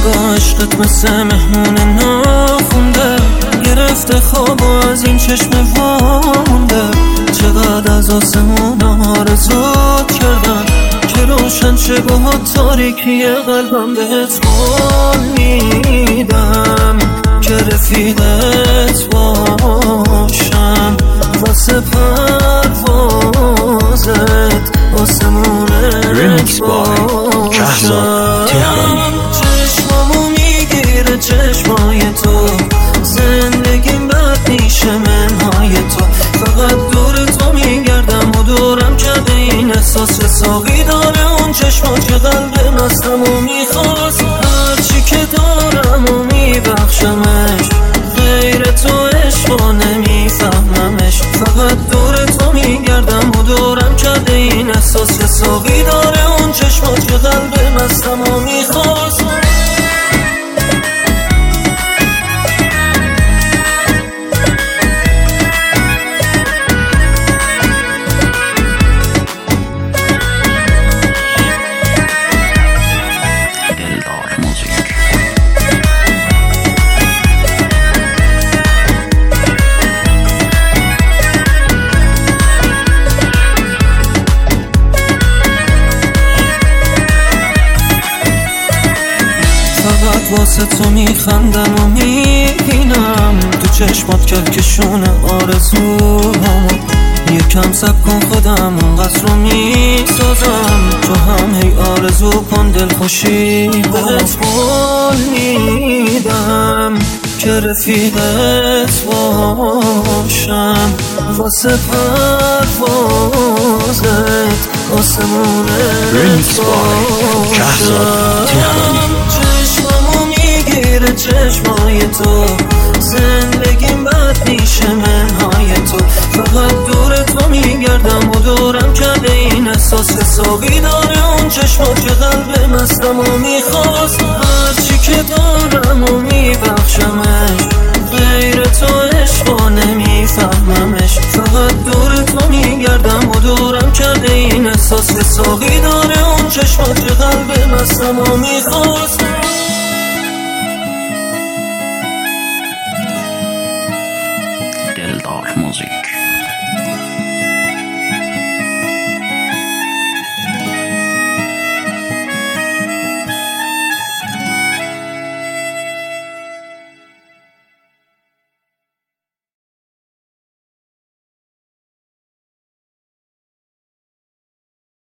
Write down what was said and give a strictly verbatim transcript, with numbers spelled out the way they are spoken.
نگاه عشقت مثل مهمون ناخونده، گرفته خواب از این چشم وامونده. چقدر از آسمون آرزوت کردم که روشن شه با تاریکی قلبم. بهت قول میدم که رفیقت باشم، واسه پروازت آسمونت باشم. چشمامو میگیره چشمای تو، زندگیم بد میشه منهای تو. فقط دور تو میگردم و دورم کرده این احساس. ساقی داره اون چشمات که قلب مستم و میخواست، هرچی که دارم و میبخشمش. غیر تو عشقا نمیفهممش، فقط دور تو میگردم و دورم کرده این احساس. ساقی داره اون چشمات که قلب مستم و میخواست. فقط واسه تو میخندم و میبینم تو چشمات کلکشون آرزوهامو. یکم سب کن خودم اونقدر رو میسازم، تو هم هی آرزو کن دل خوشی. بهت قول میدم که رفیقت باشم، واسه پروازت آسمونت باشم. چشمامو میگیره چشمای تو، زندگیم بد میشه منهای تو. فقط دور تو میگردم و دورم کرده این احساس. ساقی داره اون چشمات که قلب مستم و میخواست، هرچی که دارم و میبخشمش. غیر تو عشقا نمیفهممش، فقط دور تو میگردم و دورم کرده این احساس. ساقی داره اون چشمات که قلب مستم و میخواست. دلدار موزیک.